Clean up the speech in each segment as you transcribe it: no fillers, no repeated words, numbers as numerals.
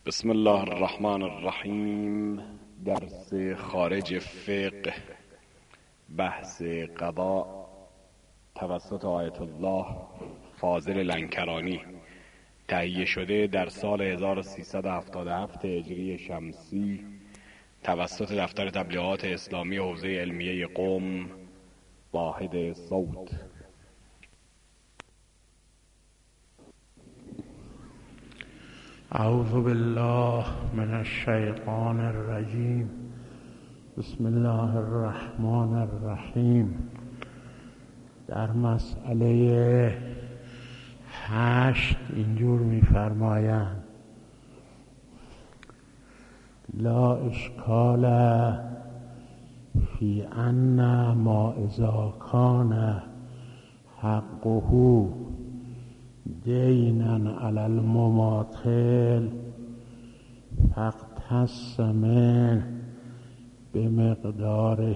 بسم الله الرحمن الرحیم. درس خارج فقه، بحث قضا توسط آیت الله فاضل لنکرانی، تهیه شده در سال 1377 هجری شمسی توسط دفتر تبلیغات اسلامی حوزه علمیه قم، واحد صوت. اعوذ بالله من الشیطان الرجیم. بسم الله الرحمن الرحیم. در مسئله 8 اینجور می‌فرمایند: لا اشکال فی ان ما اذا کان حقه دینا علی المماثل فاقتص منه بمقداره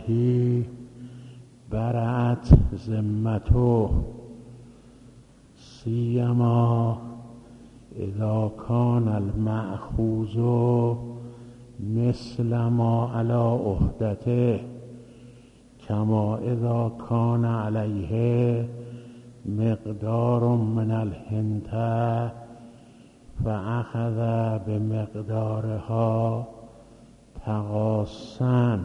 برأت ذمته، سیما اذا کان المأخوذ مثل ما علی عهدته، کما اذا کان علیه مقدار من الحنطة فأخذ بمقدارها تقاصا،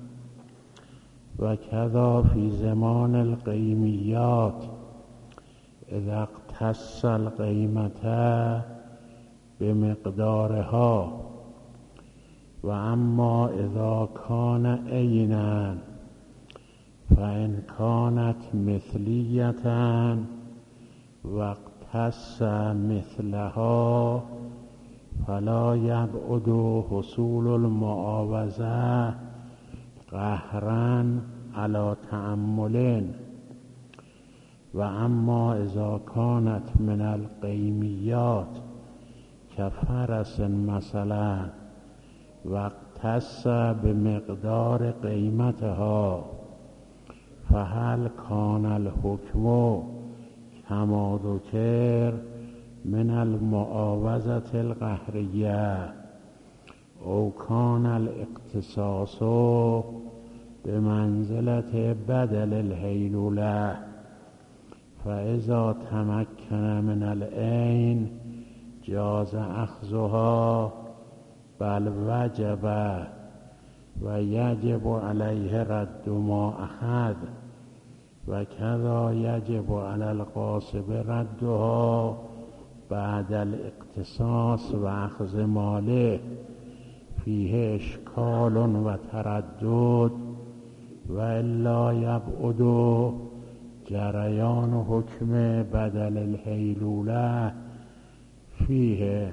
وكذا في زمان القيميات اذا اقتص القيمة بمقدارها. وأما إذا كان عينا فإن كانت مثلية واقتص مثلها فلا يبعد حصول المعاوضة قهرا على تأمل. وأما إذا كانت من القيميات كفرس مثلا واقتص بمقدار قيمتها، فهل كان الحكم كما ذكر من المعاوضة القهرية أو كان الاقتصاص بمنزلة بدل الهيلولة؟ فإذا تمكن من العين جاز أخذها بل وجب ويجب عليه رد ما أخذ، وكذا يجب على الغاصب ردها بعد الاقتصاص وأخذ ماله. فيه إشكال وتردد، وإلا يبعد جريان حكم بدل الهيلولة فيه.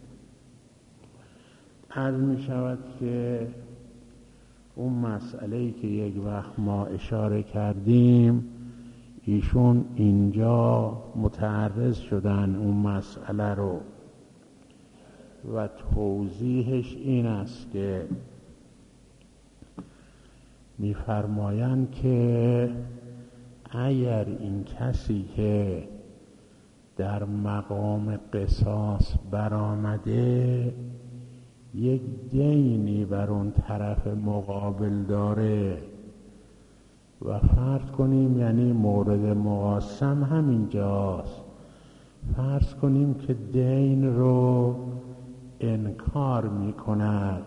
عرض می شود که اون مسئله‌ای که یک وقت ما اشاره کردیم، ایشون اینجا متعرض شدن اون مسئله رو و توضیحش این است که می‌فرمایند که اگر این کسی که در مقام قصاص برآمده یک دینی بر اون طرف مقابل داره و فرض کنیم، یعنی مورد مقاسم همینجاست، فرض کنیم که دین رو انکار می کند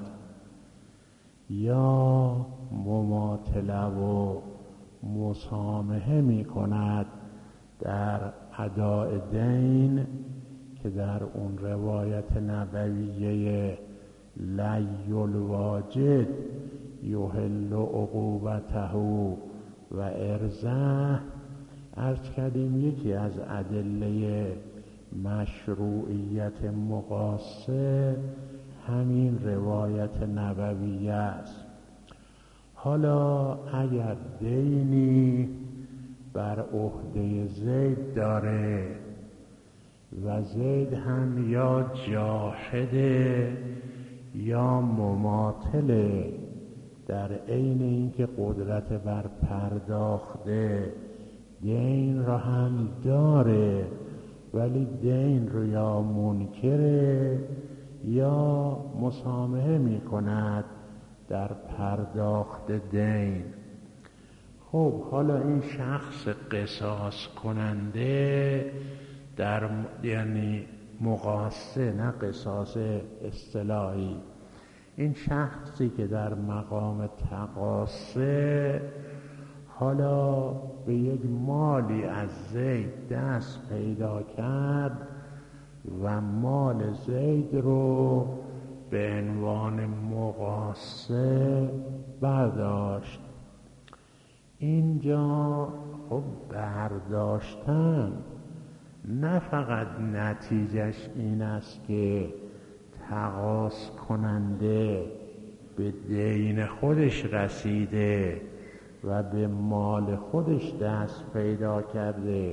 یا مماطله و مسامحه می کند در اداء دین، که در اون روایت نبویه لی الواجد یحل عقوبته و ارزه، عرض کردیم یکی از ادله مشروعیت مقاصه همین روایت نبویه است. حالا اگر دینی بر عهده زید داره و زید هم یا جاحده یا مماطله، در عین اینکه قدرت بر پرداخته دین را هم داره ولی دین رو یا منکره یا مسامحه می کند در پرداخت دین. خب حالا این شخص قصاص کننده یعنی مقاصه، نه قصاص اصطلاحی، این شخصی که در مقام تقاصه حالا به یک مالی از زید دست پیدا کرد و مال زید رو به عنوان مقاصه برداشت. اینجا خب برداشتن نه فقط نتیجهش این است که تقاص کننده به دین خودش رسیده و به مال خودش دست پیدا کرده،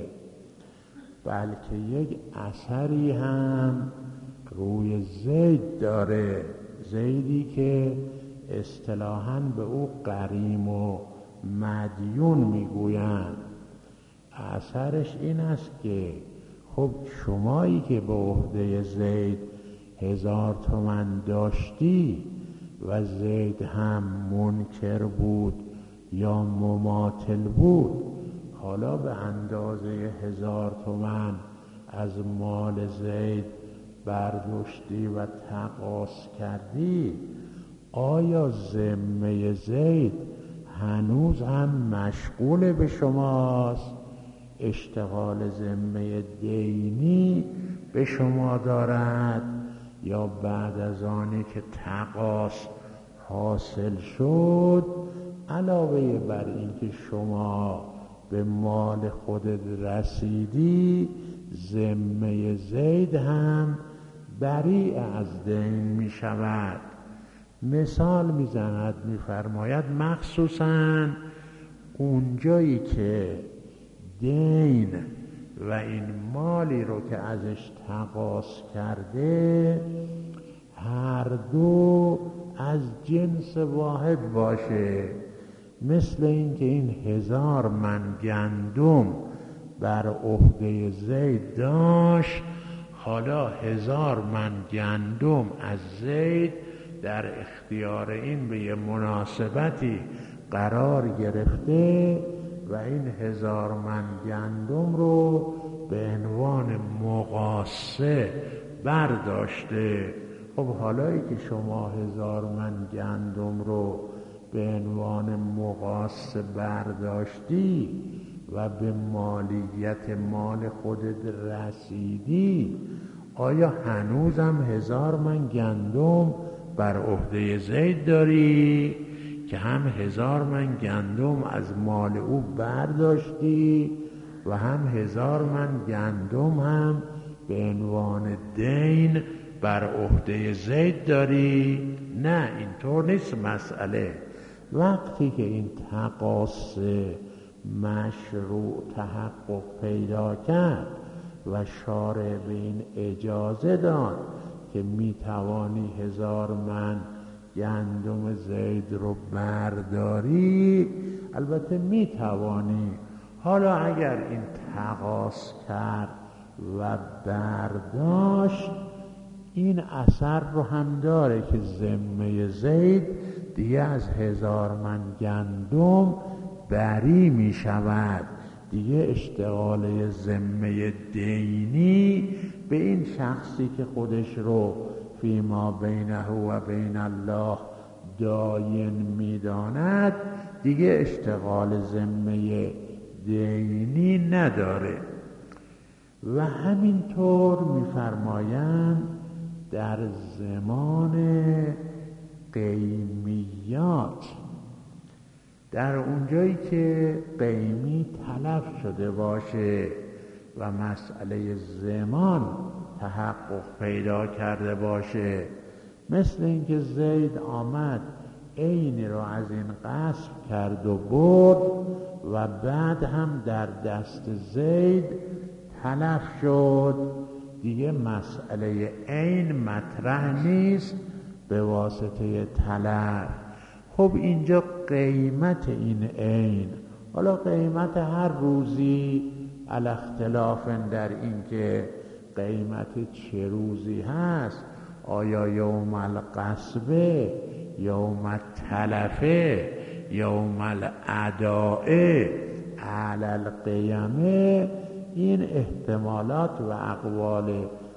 بلکه یک اثری هم روی زید داره. زیدی که اصطلاحاً به او غریم و مدیون میگویند. اثرش این است که خب شمایی که به عهده زید 1000 تومان داشتی و زید هم منکر بود یا مماثل بود، حالا به اندازه 1000 تومان از مال زید برداشتی و تقاص کردی، آیا ذمه زید هنوز هم مشغول به شماست؟ اشتغال ذمه دینی به شما دارد؟ یا بعد از آنی که تقاص حاصل شد علاوه بر اینکه شما به مال خودت رسیدی، ذمه زید هم بریء از دین می شود؟ مثال می زند، می فرماید مخصوصاً اونجایی که دین و این مالی رو که ازش تقاص کرده هر دو از جنس واحد باشه، مثل اینکه این 1000 من گندم بر عهده زید داشت، حالا 1000 من گندم از زید در اختیار این به یه مناسبتی قرار گرفته و این 1000 من گندم رو به عنوان مقاصه برداشته. خب حالایی که شما 1000 من گندم رو به عنوان مقاصه برداشتی و به مالیت مال خودت رسیدی، آیا هنوزم 1000 من گندم بر عهده زید داری که هم 1000 من گندم از مال او برداشتی و هم 1000 من گندم هم به عنوان دین بر عهده زید داری؟ نه، اینطور نیست مسئله. وقتی که این تقاص مشروع تحقق پیدا کرد و شارع به این اجازه داد که میتوانی 1000 من گندم زید رو برداری، البته میتوانی. حالا اگر این تقاص کرد و برداشت، این اثر رو هم داره که ذمه زید دیگه از 1000 من گندم بری می شود، دیگه اشتغال ذمه دینی به این شخصی که خودش رو فیما بینه و بین الله داین می داند دیگه اشتغال ذمه دینی نداره. و همینطور می‌فرمایند در زمان قیمیات، در اونجایی که قیمی تلف شده باشه و مسئله زمان تحقق پیدا کرده باشه، مثل اینکه زید آمد عینی رو از این غصب کرد و برد و بعد هم در دست زید تلف شد، دیگه مسئله عین مطرح نیست به واسطه تلف. خب اینجا قیمت این عین، حالا قیمت هر روزی علی اختلاف در این که قیمت چه روزی هست، آیا یوم القصبه، یوم التلفه، یوم الاداء، علی القیمه؟ این احتمالات و اقوال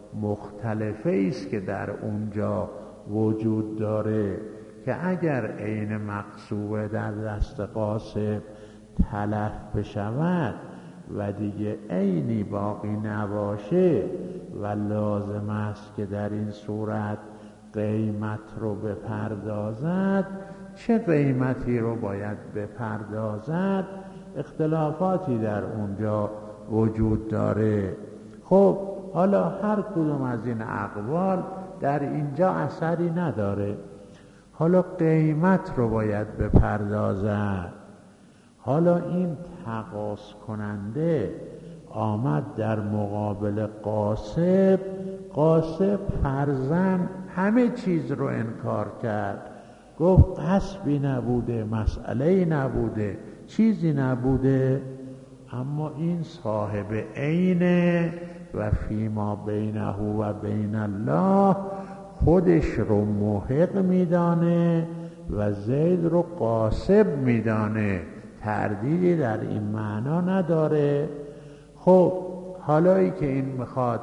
مختلفه است که در اونجا وجود داره که اگر عین مقصوبه در دست قاصب تلف بشود و دیگه عینی باقی نباشه و لازم است که در این صورت قیمت رو بپردازد، چه قیمتی رو باید بپردازد؟ اختلافاتی در اونجا وجود داره. خب حالا هر کدوم از این اقوال در اینجا اثری نداره. حالا قیمت رو باید بپردازد. حالا این تقاص کننده آمد در مقابل قاصب. قاصب فرضاً همه چیز رو انکار کرد، گفت قصبی نبوده، مسئله‌ای نبوده، چیزی نبوده. اما این صاحب عینه و فیما بینه و بین الله خودش رو محق میدانه و زید رو قاصب میدانه، تردیدی در این معنا نداره. خب حالایی که این میخواد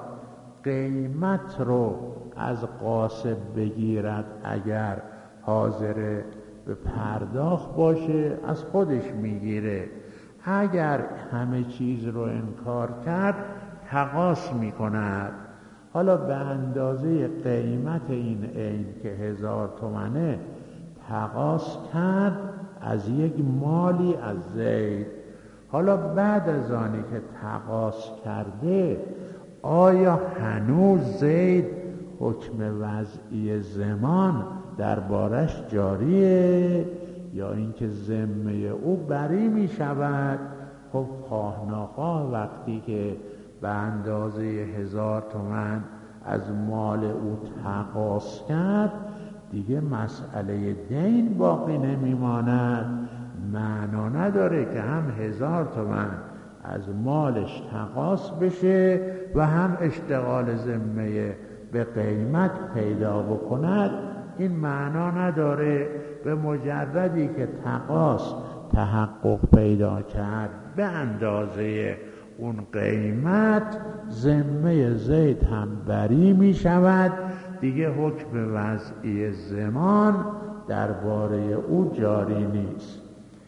قیمت رو از قاصب بگیرد، اگر حاضر به پرداخت باشه از خودش میگیره، اگر همه چیز رو انکار کرد تقاص میکند. حالا به اندازه قیمت این عین که 1000 تومنه تقاص کرد از یک مالی از زید. حالا بعد از آنی که تقاص کرده، آیا هنوز زید حکم وضعی زمان دربارش جاریه یا اینکه ذمه او بری می شود؟ خب خواه ناخواه وقتی که به اندازه 1000 تومان از مال او تقاص کرد، دیگه مسئله دین باقی نمیماند. معنا نداره که هم 1000 تومان از مالش تقاص بشه و هم اشتغال ذمه به قیمت پیدا بکند. این معنا نداره. به مجردی که تقاص تحقق پیدا کرد به اندازه اون قیمت، ذمه زید هم بری می شود، دیگه حکم وضعی زمان درباره او جاری نیست.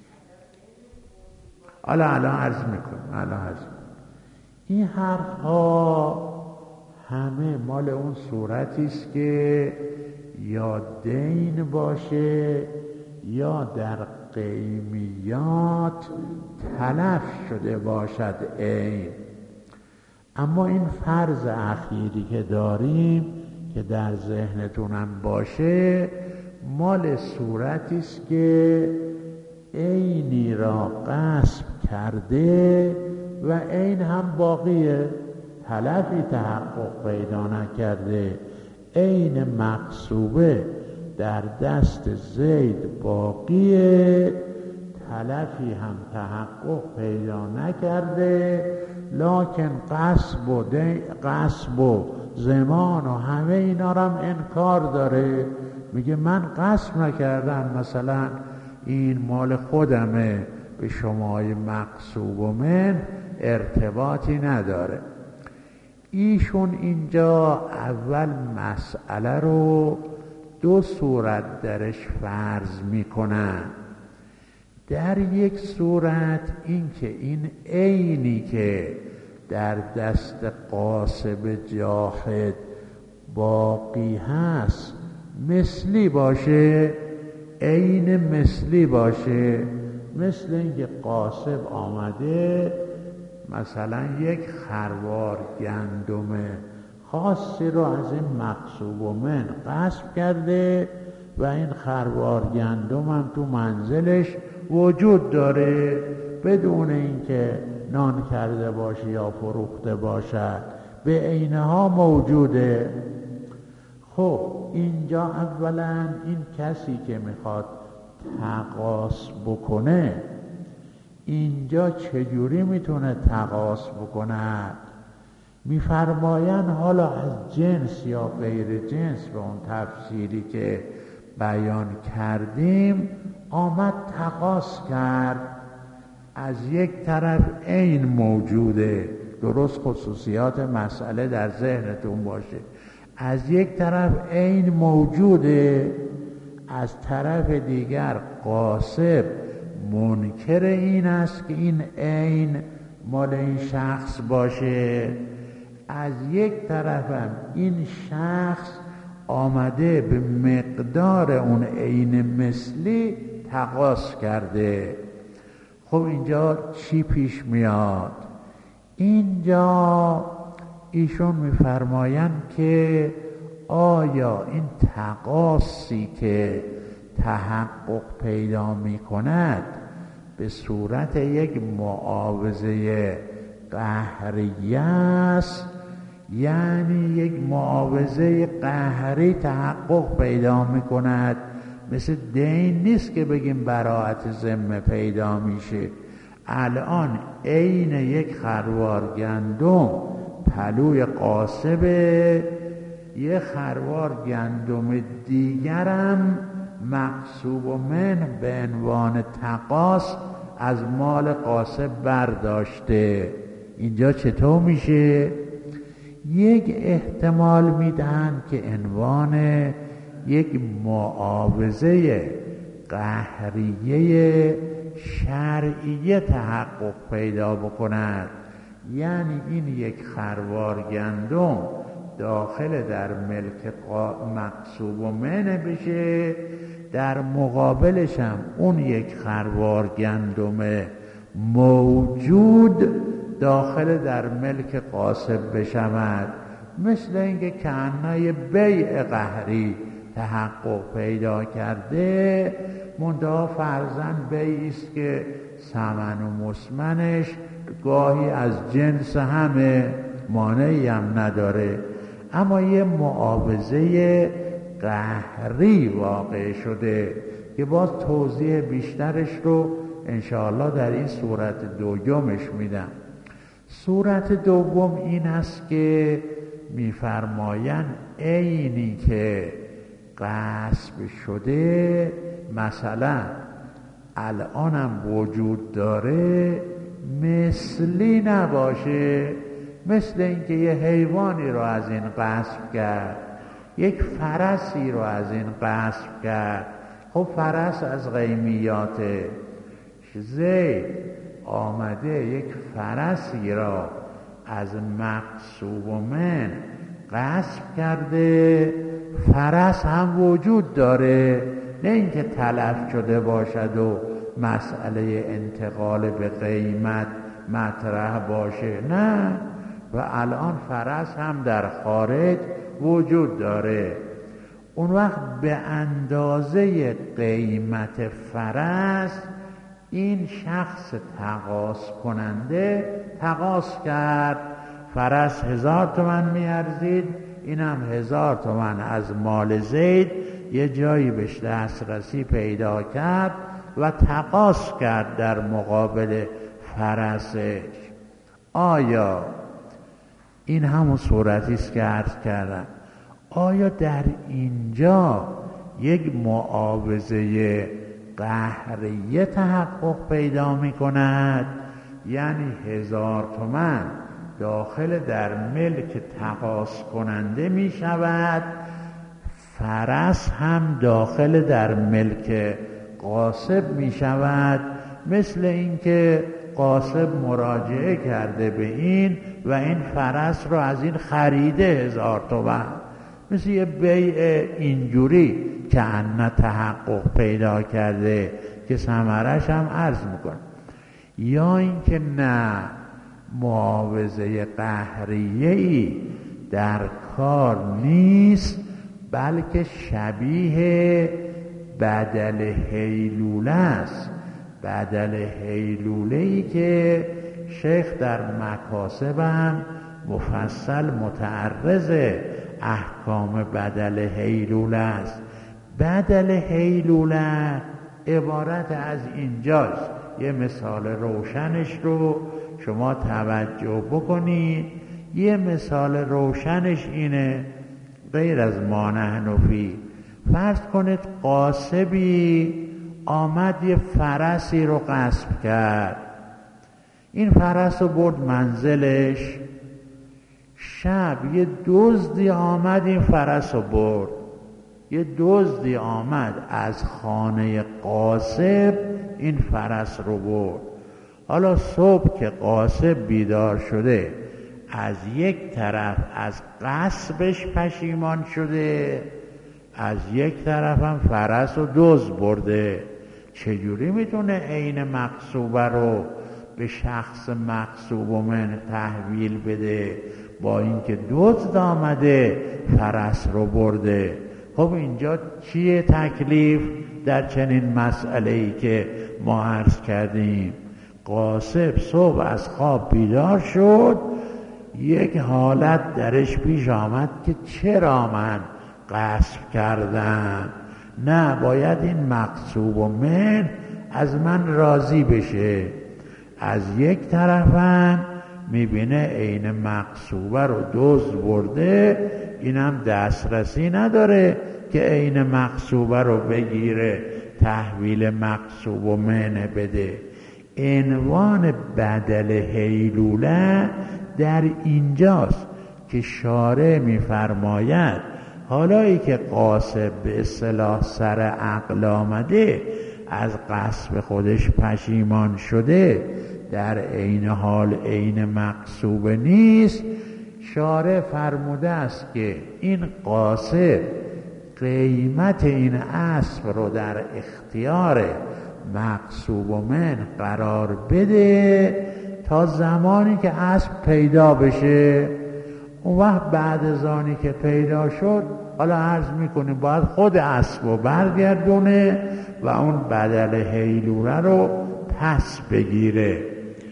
الان عرض میکنم. این حرف ها همه مال اون صورتی است که یا دین باشه یا در قیمیات تلف شده باشد عین. اما این فرض اخیری که داریم که در ذهنتونم باشه، مال صورتی است که عینی را غصب کرده و عین هم باقیه، تلفی تحقق پیدا نکرده. عین مقصوبه در دست زید باقیه، تلفی هم تحقق پیدا نکرده، لکن غصب و زمان و همه اینا رو هم انکار داره. میگه من غصب نکردم، مثلا این مال خودمه، به شمای مقصوب و من ارتباطی نداره. ایشون اینجا اول مسئله رو دو صورت درش فرض میکنن. در یک صورت این که این عینی که در دست قاصب جاحد باقی هست مثلی باشه، عین مثلی باشه. مثل اینکه قاصب آمده مثلا یک خروار گندم خاصی رو از این مقصوب و من غصب کرده و این خروار گندم هم تو منزلش وجود داره بدون اینکه نان کرده باشه یا فروخته باشد، به عینها موجوده. خب اینجا اولا این کسی که میخواد تقاص بکنه اینجا چجوری میتونه تقاص بکنه؟ میفرمایند حالا از جنس یا غیر جنس به اون تفسیری که بیان کردیم آمد تقاص کرد. از یک طرف عین موجوده، درست خصوصیات مسئله در ذهنتون باشه، از یک طرف عین موجوده، از طرف دیگر قاصب منکر این است که این عین مال این شخص باشه. از یک طرف هم این شخص آمده به مقدار اون عین مثلی تقاص کرده. خب اینجا چی پیش میاد؟ اینجا ایشون میفرمایند که آیا این تقاصی که تحقق پیدا میکند به صورت یک معاوضه قهریه است، یعنی یک معاوضه قهری تحقق پیدا میکند، مثل دین نیست که بگیم براءت ذمه پیدا میشه. الان عین یک خروار گندم پلوی قاصبه، یک خروار گندم دیگرم مغصوب من به عنوان تقاص از مال قاصب برداشته. اینجا چطور میشه؟ یک احتمال میدن که عنوان یک معاوضه قهریه شرعیه تحقق پیدا بکند، یعنی این یک خروار گندم داخل در ملک مغصوب منه بشه، در مقابلش هم اون یک خروار گندم موجود داخل در ملک قاصب بشود. مثل اینکه کأنه بیع قهری تحقق پیدا کرده، منتها فرضاً بیعی است که ثمن و مسمنش گاهی از جنس همه، مانعی هم نداره، اما یه معاوضه قهری واقع شده که باز توضیح بیشترش رو انشاءالله در این صورت دومش میدم. صورت دوم این است که میفرمایند عینی که غصب شده مثلا الانم وجود داره مثلی نباشه، مثل اینکه یه حیوانی رو از این غصب کرد، یک فرسی رو از این غصب کرد. خب فرس از غیمیات زید آمده یک فرسی را از مغصوب من غصب کرده، فرس هم وجود داره، نه اینکه تلف شده باشد و مسئله انتقال به قیمت مطرح باشه، نه، و الان فرس هم در خارج وجود داره. اون وقت به اندازه قیمت فرس این شخص تقاص کننده تقاص کرد. فرس 1000 تومن میارزید، اینم 1000 تومن از مال زید یه جایی بهش دسترسی پیدا کرد و تقاص کرد در مقابل فرسش. آیا این همون صورتی است که عرض کردم؟ آیا در اینجا یک معاوضه قهریه تحقق پیدا می کند؟ یعنی 1000 تومن داخل در ملک تقاص کننده می شود، فرس هم داخل در ملک قاصب می شود، مثل اینکه قاصب مراجعه کرده به این و این فرس رو از این خریده 1000 تومن، مثل یه بیع اینجوری که ان تحقق پیدا کرده که ثمرش هم عرض میکنه. یا اینکه نه، معاوضه قهریه‌ای در کار نیست، بلکه شبیه بدل هیلوله است. بدل هیلوله‌ای که شیخ در مکاسب هم مفصل متعرض احکام بدل هیلوله است. بدل هیلوله عبارت از اینجاست. یه مثال روشنش رو شما توجه بکنید. یه مثال روشنش اینه، غیر از ما نحن فی، فرض کنید غاصبی آمد یه فرسی رو غصب کرد، این فرس رو برد منزلش، شب یه دزدی آمد این فرس رو برد، یه دزدی آمد از خانه غاصب این فرس رو برد. حالا صبح که غاصب بیدار شده، از یک طرف از غصبش پشیمان شده، از یک طرف هم فرس و دزد برده. چجوری میتونه عین مغصوبه رو به شخص مغصوب و من تحویل بده با اینکه دزد آمده فرس رو برده؟ خب اینجا چیه تکلیف در چنین مسئله ای که ما عرض کردیم؟ غاصب صبح از خواب بیدار شد، یک حالت درش پیش آمد که چرا من غصب کردم، نه باید این مغصوب و من از من راضی بشه. از یک طرفم میبینه عین مغصوبه رو دزد برده، اینم دسترسی نداره که عین مغصوبه رو بگیره تحویل مغصوب و من بده. عنوان بدل هیلوله در اینجاست که شارع میفرماید حالایی که غاصب به اصطلاح سر عقل آمده، از غصب خودش پشیمان شده، در عین حال عین مغصوب نیست، شارع فرموده است که این غاصب قیمت این اسب رو در اختیار مغصوب و من قرار بده تا زمانی که اسب پیدا بشه. اون وقت بعد از آنی که پیدا شد، حالا عرض میکنیم باید خود اسب رو برگردونه و اون بدل هیلوله رو پس بگیره.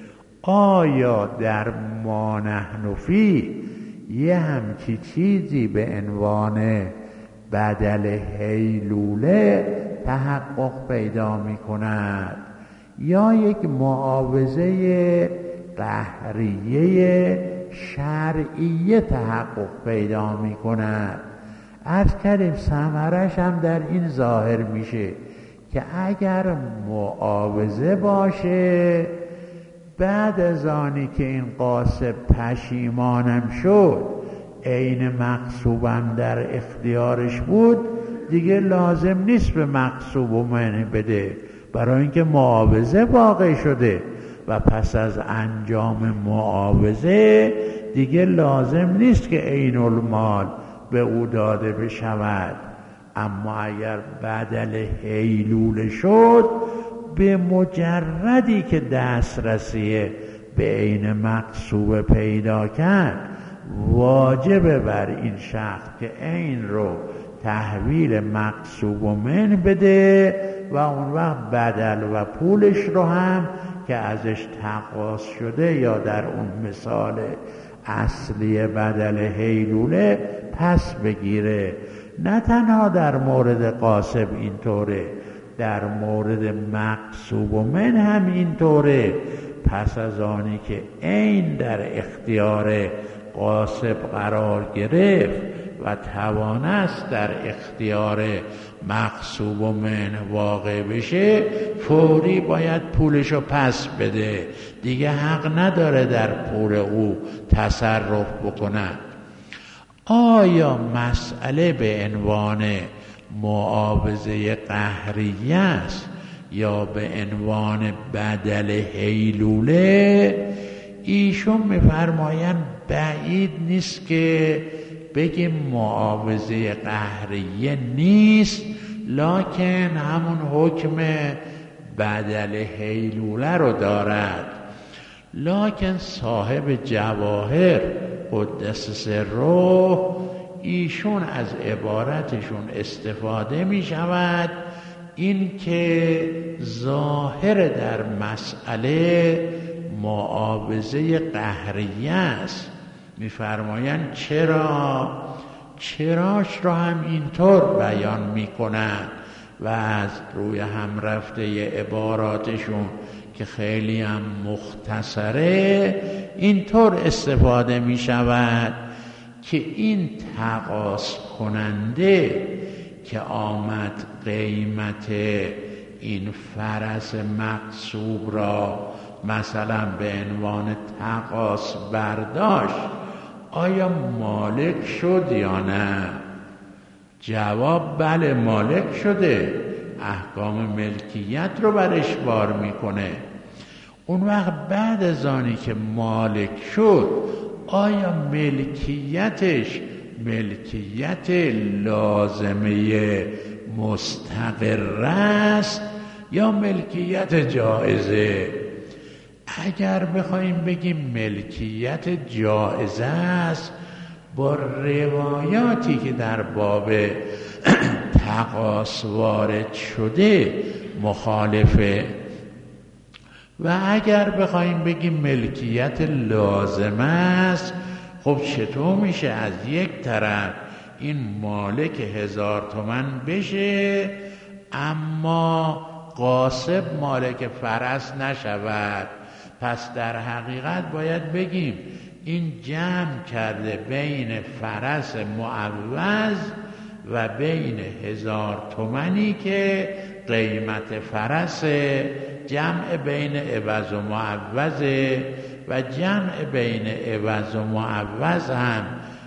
آیا در ما نحن فی یه همچی چیزی به عنوان بدل هیلوله تحقق پیدا میکند یا یک معاوضه قهریه شرعیه تحقق پیدا میکند؟ عرض کردیم ثمرش هم در این ظاهر میشه که اگر معاوضه باشه، بعد از آنی که این غاصب پشیمانم شد، عین مغصوبم در اختیارش بود، دیگه لازم نیست به مغصوب و منع بده، برای اینکه معاوضه واقع شده و پس از انجام معاوضه دیگه لازم نیست که عین المال به او داده بشود. اما اگر بدل هیلوله شد، به مجردی که دسترسی به عین مغصوب پیدا کرد، واجب بر این شخص که عین رو تحویل مغصوب و من بده و اون وقت بدل و پولش رو هم که ازش تقاضا شده یا در اون مثال اصلی بدل هیلوله پس بگیره. نه تنها در مورد غاصب اینطوره، در مورد مغصوب و من هم اینطوره. پس از آنی که عین در اختیار غاصب قرار گرفت و توانست در اختیار مغصوب و من واقع بشه، فوری باید پولشو پس بده، دیگه حق نداره در پول او تصرف بکنه. آیا مسئله به عنوان معاوضه قهریه است یا به عنوان بدل هیلوله؟ ایشون میفرمایند بعید نیست که بگیم معاوضه قهریه نیست، لکن همون حکم بدل هیلوله رو دارد. لکن صاحب جواهر قدس سره ایشون از عبارتشون استفاده می شود این که ظاهر در مسئله معاوضه قهریه است. می‌فرمایند چراش را هم اینطور بیان می‌کنند و از روی هم رفته عباراتشون که خیلی هم مختصره اینطور استفاده می شود که این تقاص کننده که آمد قیمت این فرس مغصوب را مثلا به عنوان تقاص برداشت، آیا مالک شد یا نه؟ جواب بله مالک شده، احکام ملکیت رو برش بار میکنه. اون وقت بعد از آنی که مالک شد آیا ملکیتش ملکیت لازمه مستقر است یا ملکیت جائزه؟ اگر بخوایم بگیم ملکیت جائزه است با روایاتی که در باب تقاص وارد شده مخالفه، و اگر بخوایم بگیم ملکیت لازم است، خب چطور میشه از یک طرف این مالک 1000 تومان بشه اما غاصب مالک فرس نشود؟ پس در حقیقت باید بگیم این جمع کرده بین فرس معوض و بین 1000 تومانی که قیمت فرس، جمع بین عوض و معوض و جمع بین عوض و معوض هم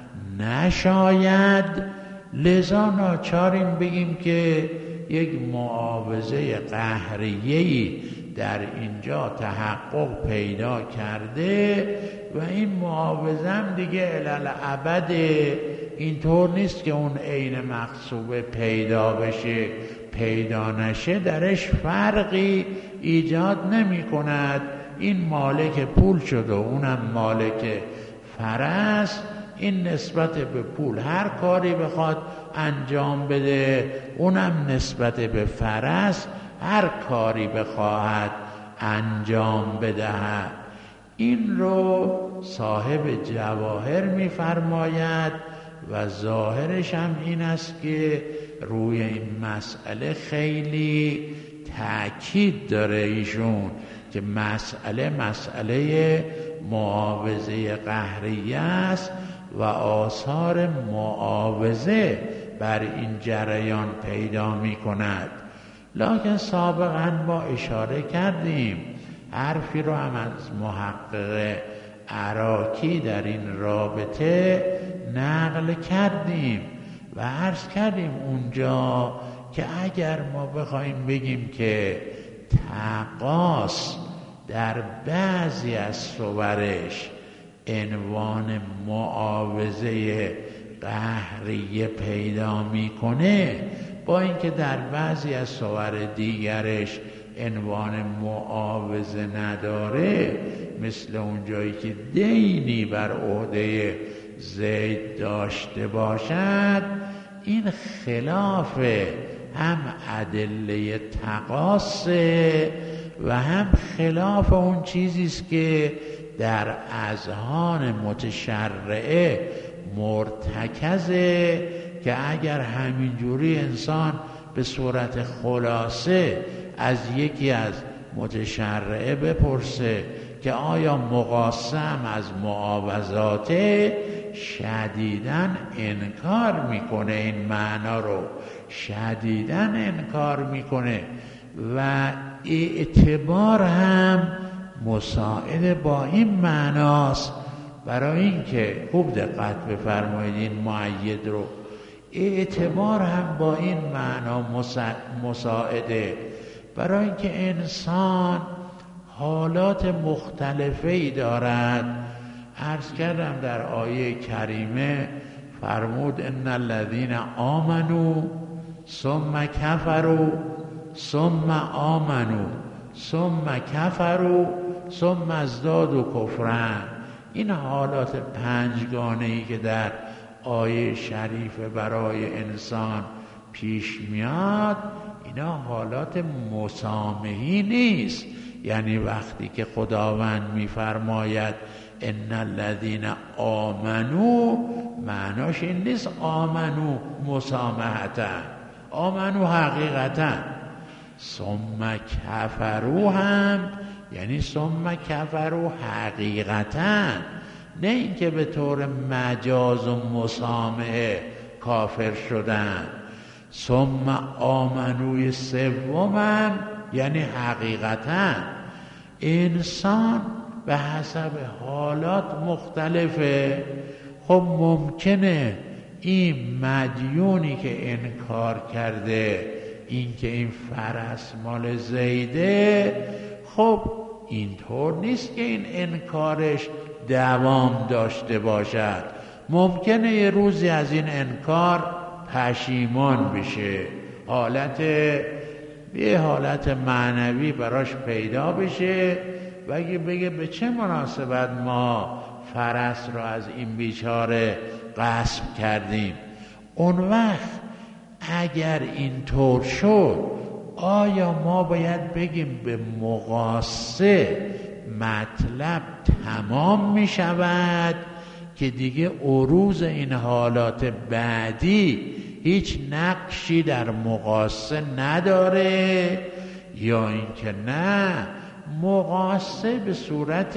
نشاید، لذا ناچاریم بگیم که یک معاوضه قهریه‌ای در اینجا تحقق پیدا کرده و این معاوضه هم دیگه الالعبد اینطور نیست که اون عین مغصوبه پیدا بشه پیدا نشه، درش فرقی ایجاد نمی کند. این مالک پول شد و اونم مالک فرس، این نسبت به پول هر کاری بخواد انجام بده، اونم نسبت به فرس هر کاری بخواهد انجام بدهد. این رو صاحب جواهر می‌فرماید و ظاهرش هم این است که روی این مسئله خیلی تأکید داره ایشون که مسئله معاوضه قهریه است و آثار معاوضه بر این جریان پیدا می کند. لکن سابقا ما اشاره کردیم، حرفی رو هم از محقق عراقی در این رابطه نقل کردیم و عرض کردیم اونجا که اگر ما بخوایم بگیم که تقاص در بعضی از صورش عنوان معاوضه قهریه پیدا میکنه، با اینکه در بعضی از صور دیگرش عنوان معاوضه نداره، مثل اون جایی که دینی بر عهده زید داشته باشد، این خلاف هم ادله تقاص و هم خلاف اون چیزی است که در اذهان متشرعه مرتکزه، که اگر همینجوری انسان به صورت خلاصه از یکی از متشرعه بپرسه که آیا مقاسم از معاوضاته، شدیداً انکار میکنه، این معنا رو شدیداً انکار میکنه و اعتبار هم مساعد با این معناست. برای اینکه خوب دقت بفرمایید این مؤید رو، اعتبار هم با این معنا مساعده، برای اینکه انسان حالات مختلفی دارد. عرض کردم در آیه کریمه فرمود ان الذين آمنوا ثم كفروا ثم آمنوا ثم كفروا ثم ازدادوا کفرا. این حالات پنجگانه‌ای که در آیه شریفه برای انسان پیش میاد، اینا حالات مسامحی نیست. یعنی وقتی که خداوند میفرماید ان الذين آمنوا، معناش این نیست آمنو مسامحتا، آمنو حقیقتا. ثم کفروا هم یعنی ثم کفروا حقیقتا، نه اینکه به طور مجاز و مسامحه کافر شدن. ثم آمنوی سومم یعنی حقیقتا. انسان به حسب حالات مختلفه. خب ممکنه این مدیونی که انکار کرده این که این فرس مال زیده، خب اینطور نیست که این انکارش دوام داشته باشد. ممکنه یه روزی از این انکار پشیمان بشه، یه حالت معنوی براش پیدا بشه و اگه بگه به چه مناسبت ما فرس رو از این بیچاره غصب کردیم. اون وقت اگر اینطور شد، آیا ما باید بگیم به مقاسه مطلب تمام می شود که دیگه عروض این حالات بعدی هیچ نقشی در مقاسه نداره، یا اینکه نه، مقاسه به صورت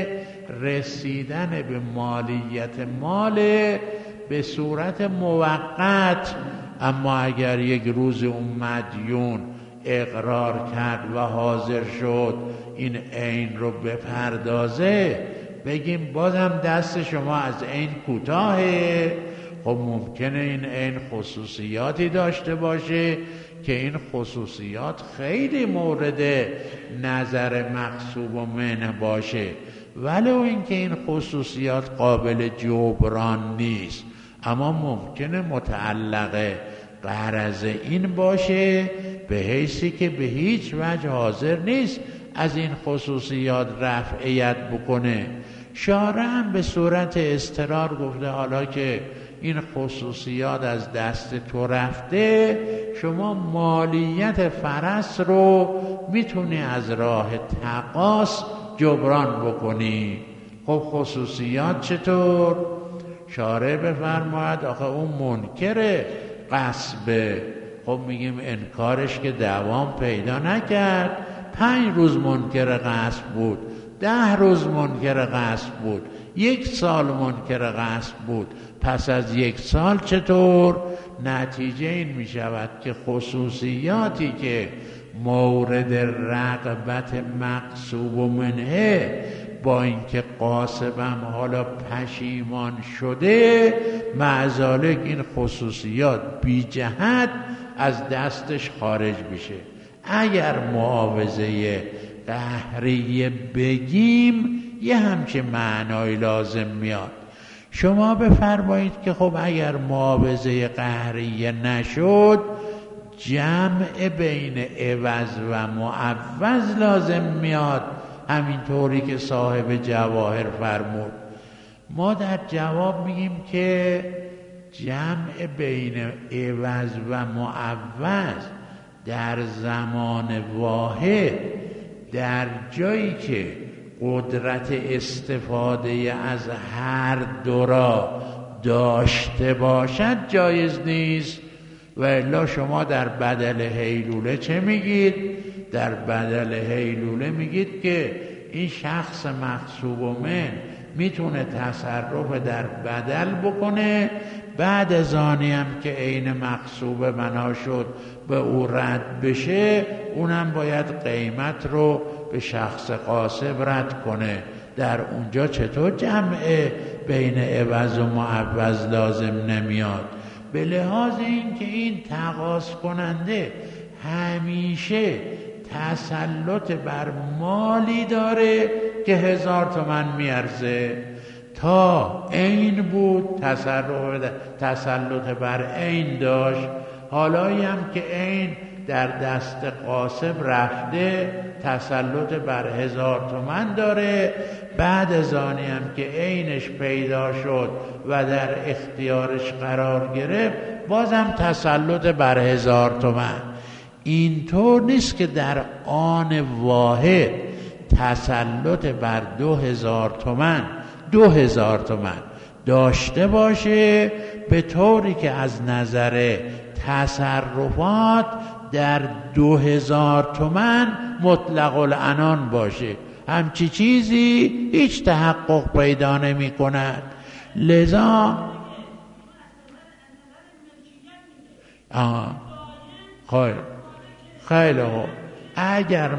رسیدن به مالیت مال به صورت موقت، اما اگر یک روز اون مدیون اقرار کرد و حاضر شد این عین رو بپردازه، بگیم بازم دست شما از عین کوتاهه. خب ممکنه این عین خصوصیاتی داشته باشه که این خصوصیات خیلی مورد نظر مغصوب و منع باشه، ولو اینکه این خصوصیات قابل جبران نیست، اما ممکنه متعلق غرض این باشه به حیثی که به هیچ وجه حاضر نیست از این خصوصیات رفعیت بکنه. شارع هم به صورت اضطرار گفته حالا که این خصوصیات از دست تو رفته، شما مالیت فرس رو میتونی از راه تقاص جبران بکنی. خب خصوصیات چطور؟ شارع بفرماید آخه اون منکر غصبه. خب میگیم انکارش که دوام پیدا نکرد، 5 روز منکر غصب بود، 10 روز منکر غصب بود، 1 سال منکر غصب بود، پس از 1 سال چطور؟ نتیجه این می شود که خصوصیاتی که مورد رغبت مغصوب و منعه، با اینکه غاصبم حالا پشیمان شده، معذالک این خصوصیات بی جهت از دستش خارج بشه. اگر معاوضه قهریه بگیم یه همچه معنای لازم میاد. شما بفرمایید که خب اگر معاوضه قهریه نشد، جمع بین عوض و معوض لازم میاد، همینطوری که صاحب جواهر فرمود. ما در جواب میگیم که جمع بین عوض و معوض در زمان واحد در جایی که قدرت استفاده از هر دو را داشته باشد جایز نیست. و الا شما در بدل هیلوله چه میگید؟ در بدل هیلوله میگید که این شخص مغصوب و من میتونه تصرف در بدل بکنه، بعد از آنی هم که عین مغصوب بنا شد به او رد بشه، اونم باید قیمت رو به شخص غاصب رد کنه. در اونجا چطور جمع بین عوض و معوض لازم نمیاد؟ به لحاظ این که این تقاضا کننده همیشه تسلط بر مالی داره که 1000 تومان میارزه، تا عین بود تسلط بر عین داشت، حالایی هم که عین در دست غاصب رفته تسلط بر 1000 تومان داره، بعد از آنی هم که عینش پیدا شد و در اختیارش قرار گرفت بازم تسلط بر 1000 تومان. اینطور نیست که در آن واحد تسلط بر 2000 تومان داشته باشه، به طوری که از نظر تصرفات در 2000 تومان مطلق العنان باشه. همچی چیزی هیچ تحقق پیدا نمی کند. لذا خیلی خوب، اگر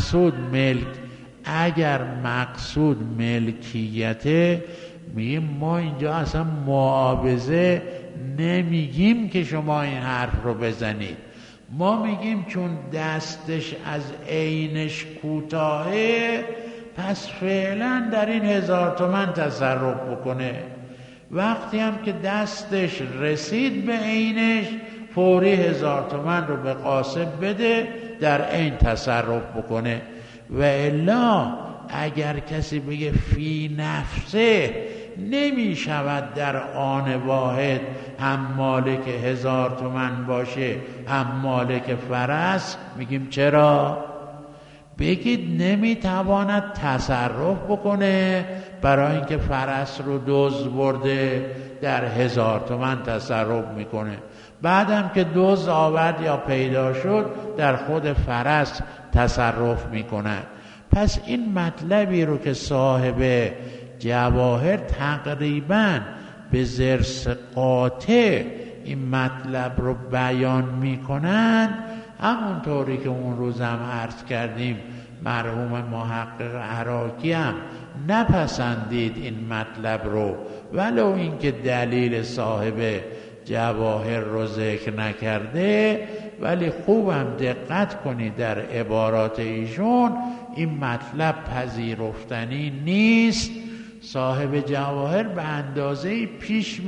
مقصود ملکیته، میگیم ما اینجا اصلا معاوضه نمیگیم که شما این حرف رو بزنید. ما میگیم چون دستش از عینش کوتاهه، پس فعلا در این 1000 تومان تصرف بکنه. وقتی هم که دستش رسید به عینش، فوری 1000 تومان رو به قاسم بده، در عین تصرف بکنه. و الا اگر کسی بگه فی نفسه نمی شود در آن واحد هم مالک 1000 تومان باشه هم مالک فرس، میگیم چرا؟ بگید نمی تواند تصرف بکنه برای اینکه فرس رو دزد برده، در 1000 تومان تصرف میکنه. بعدم که دزد آورد یا پیدا شد، در خود فرس تصرف میکند. پس این مطلبی رو که صاحب جواهر تقریباً به ضرس قاطع این مطلب رو بیان میکنن، همونطوری که اون روز هم عرض کردیم مرحوم محقق عراقی هم نپسندید این مطلب رو، ولو اینکه دلیل صاحب جواهر رو ذکر نکرده، ولی خوبم دقت کنید در عبارات ایشون این مطلب پذیرفتنی نیست. صاحب جواهر به اندازه‌ای پیش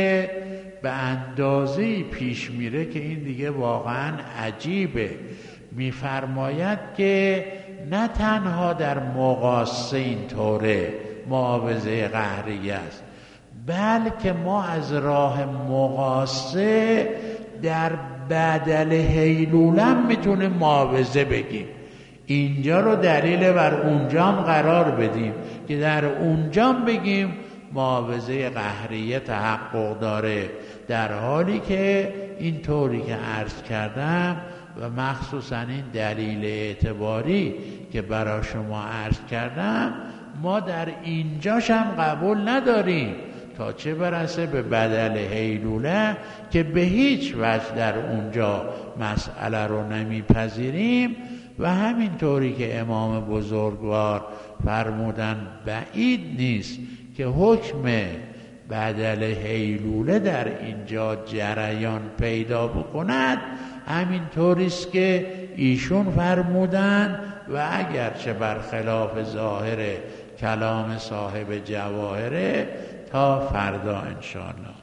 میره که این دیگه واقعا عجیبه. میفرماید که نه تنها در مقاصه اینطوره معاوضه قهریه است، بلکه ما از راه مقاصه در بدل هیلوله میتونه معاوضه بگیم. اینجا رو دلیل بر اونجام قرار بدیم که در اونجام بگیم معاوضه قهریه تحقق داره، در حالی که این طوری که عرض کردم و مخصوصا این دلیل اعتباری که برای شما عرض کردم ما در اینجاش هم قبول نداریم، تا چه برسه به بدل هیلوله که به هیچ وجه در اونجا مسئله رو نمیپذیریم. و همین طوری که امام بزرگوار فرمودن بعید نیست که حکم بدل هیلوله در اینجا جریان پیدا بکند، همین طوریست که ایشون فرمودن و اگرچه برخلاف ظاهر کلام صاحب جواهره. تا فردا انشاءالله.